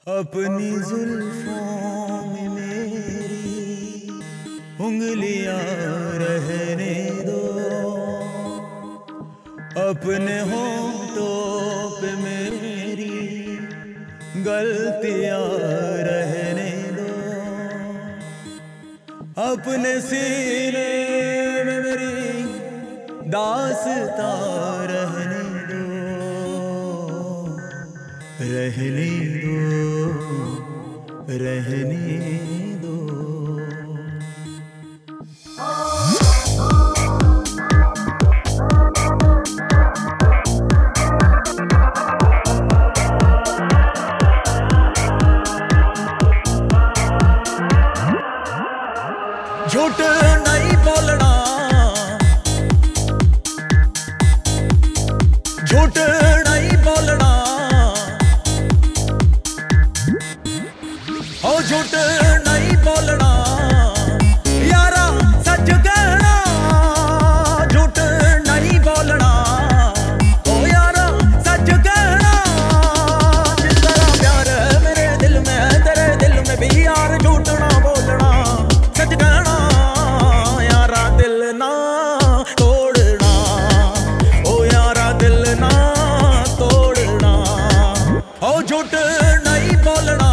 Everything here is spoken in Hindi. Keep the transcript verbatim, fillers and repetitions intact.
अपनी जुल्फों में मेरी उंगलियां रहने दो, अपने होंठों पे मेरी गलतियां रहने दो, अपने सीने में मेरी दास्तां रहने दो, रहने दो, रहने दो। झूठ नहीं बोलना, झूठ नहीं बोलना, ओ झूठ नहीं बोलना यारा, सच कहना। झूठ नहीं बोलना ओ यारा, सच कहना। जिस तरह प्यार है मेरे दिल में है, तेरे दिल में भी यार, झूठ ना बोलना, सच कहना यारा। दिल ना तोड़ना ओ यारा, दिल ना तोड़ना, ओ झूठ नहीं बोलना।